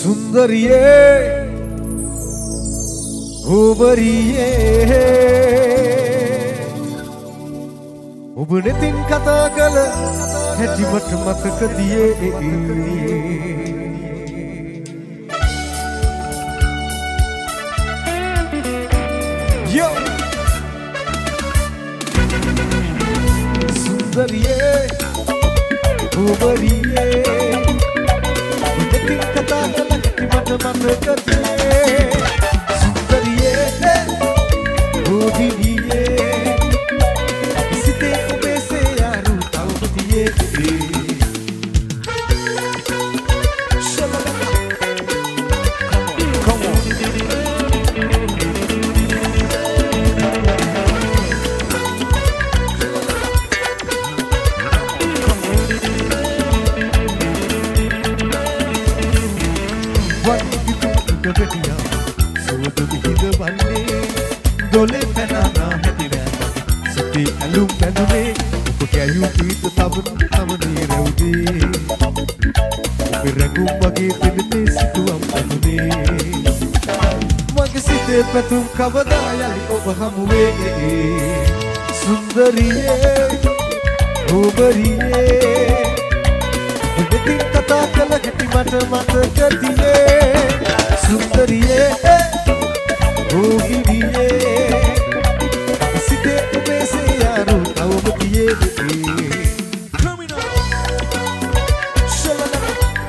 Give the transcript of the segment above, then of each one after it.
सुंदरिये गोबरिये उबने तीन कथा कल हैटी मत मत कदिए यो सुंदरिये गोबरिये उबने तीन कथा कल हैटी मत मत कदिए सुंदरिये गोबरिये Dole penana heti rama siti alum penune upayayu pit tabun tamani raude ubiragu mage tinne situam penune mage site patum kavada yali oba hamuwe sundariye gobariye udetin kata kala heti mata mata kadiye sundariye gobariye site ube se yaru tau mutiye criminal shalala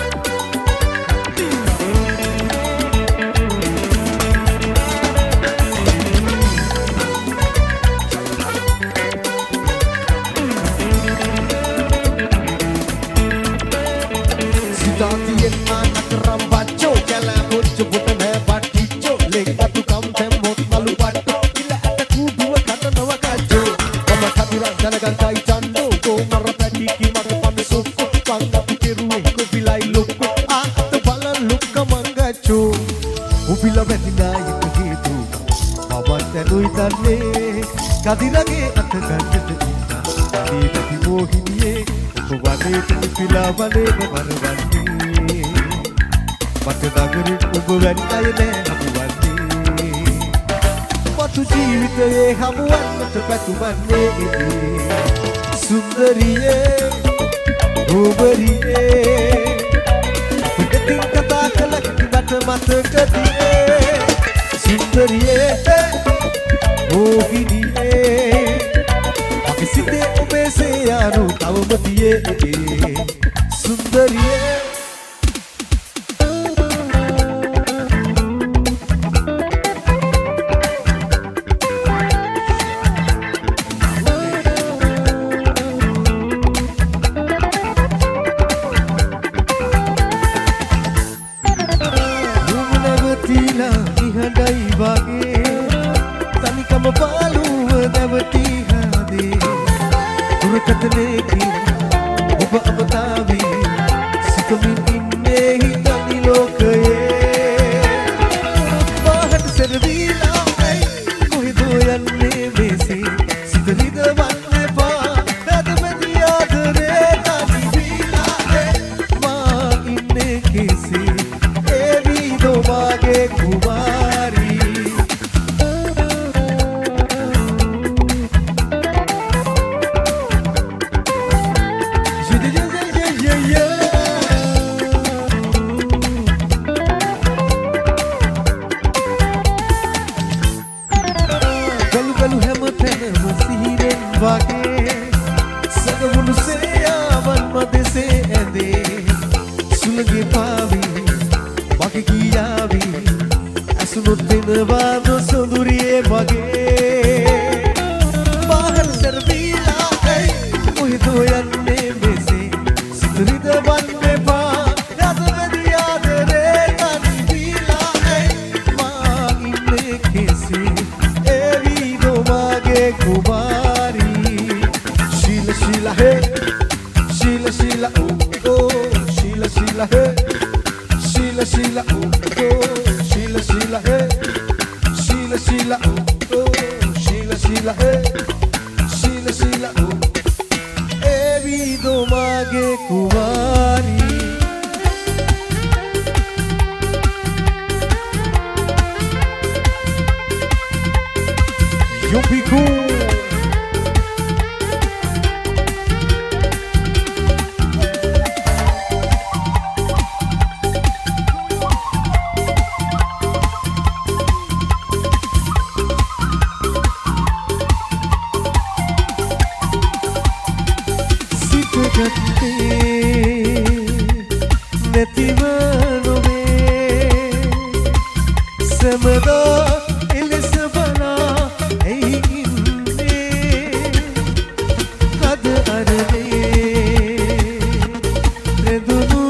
sidati enna nakram bacho kala much putne baticho lega tu kam them mot malu patto ila ataku duwa katanawa kajo mama khatira janagan kai chando ko marapati ki magapam sukko panga piruwe ko bilai lukko at bala lukka mangacho ubila betina yitu baba tanui tanne kadirage atagante dinda ani beti mohiniye ubane tupila bale barwani mate dagari ubu wani ne hamuwani matu jeevitaye hamuwannata patumanne sundariye gobariye udetin katha kala mata mata kadiye sundariye mohiniye akisite ube se yaru tawmatiye sundariye නැතිව නොවේ සමදා එලෙස බලා ඇයි ඉන්නේ අද අරනේ රැඳුණු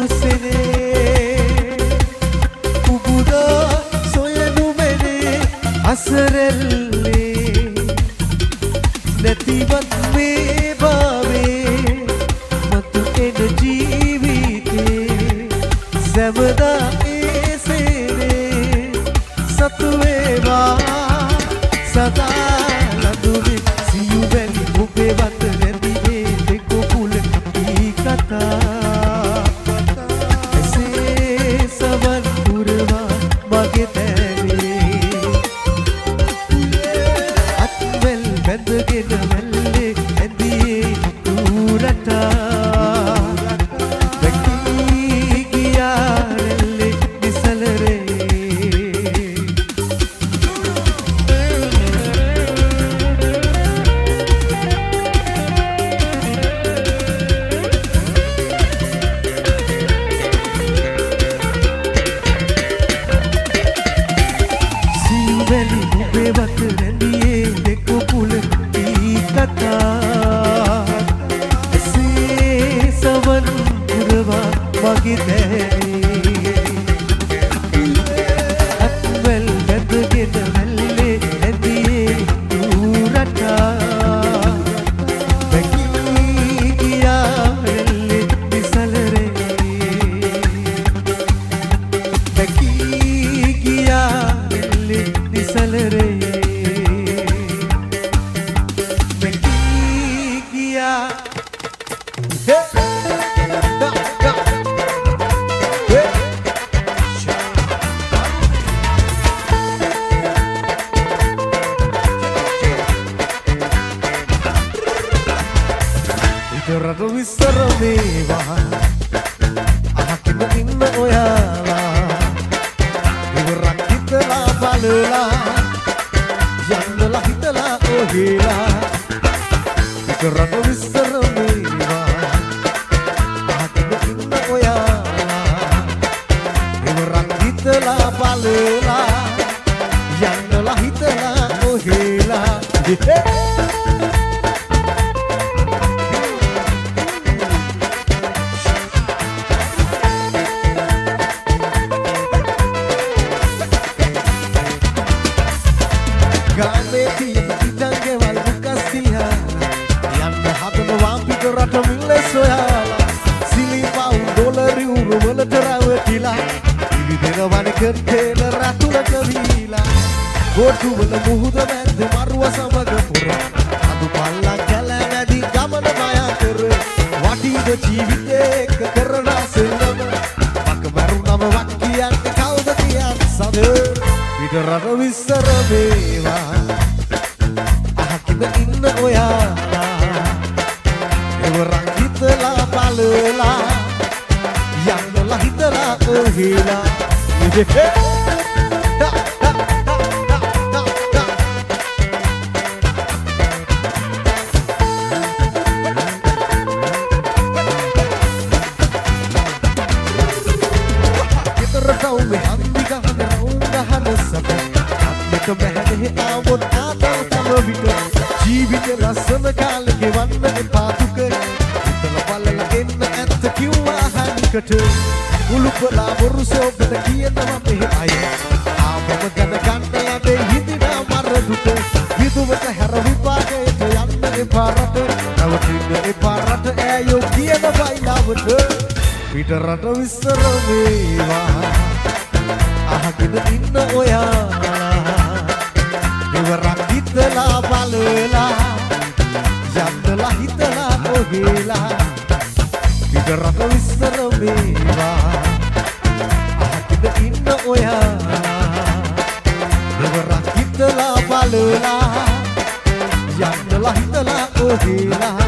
සෙනේ උබුදා සොයනු මැනේ අසරල්ලේ නැතිවත් මේ භාවේ මතු එන ජීවිතේ සැමදා ඒ සේනේ සතු වේවා සදා ලඳුනේ සියු වැනි ඔබේ වත රැඳිනේ දෙක කුල ඊ කතා එසේ සවන් පුරවා මගේ තැනේ අත්වැල් බැඳගෙන මැල්ලේ ඇඳියේ දුරටා මගේ තැනේ අත්වැල් බැඳගෙන මැල්ලේ ඇඳියේ දුරටා බැකී ගියා එල්ලේ නිසලරේ බැකී ගියා එල්ලේ නිසලරේ බැකී ගියා රට විස්තර මේවා අහකින් ඉන්න ඔයාලා ඉවරක් හිතලා බලලා යන්නලා හිතලා ඔහෙලා රට විස්තර මේවා අහකින් ඉන්න ඔයාලා ඉවරක් හිතලා බලලා යන්නලා හිතලා ඔහෙලා ගානේ තියෙන ඉඩංගේ වල් මුකස්තියා යන්න හදනවා පිට රට මිල්ල සොයාලා සිලිපව් ඩොලර් යුරෝ වලට රැවටිලා ඉවිදෙනවන කන්ටේන රතුලට වීලා ගොටු වල මුහුද මැද්ද මරුව සමග පුර අදු පල්ලා කැලෑ මැදි ගමන මායා කර වටීද ජීවිතේ එක්ක කරන සෙල්ලම වක මරුණම වක් කියන්නේ කවුද කියන්නේ සද පිට රට විස්තර මේවා අහකින් ඉන්න ඔයාලා එවරක් හිතලා බලලා යන්නලා හිතලා ඔහෙලා බැහැනේ ආවොත් ආතම විට ජීවිත ලස්සන කාලෙ ගෙවන්න එපා දුක හිතලා බලලා එන්න ඇත්ත කිව්වා හනිකට මුළුපලා වරුසෝබට කියනවා මෙහෙ අය ආවම දැන ගන්න ලැබේ හිතිනා මර දුක විදුවට හැර විපාකයට යන්න එපා රට නවතින්න එපා රට ඈයෝ කියන බයිලාවට පිට රට විස්තර වේවා අහගෙන ඉන්න ඔයාලා ඉවරක් හිතලා බලලා යන්නලා හිතලා ඔහෙලා පිට රට විස්තර මේවා අහකින් ඉන්න ඔයාලා ඉවරක් හිතලා බලලා යන්නලා හිතලා ඔහෙලා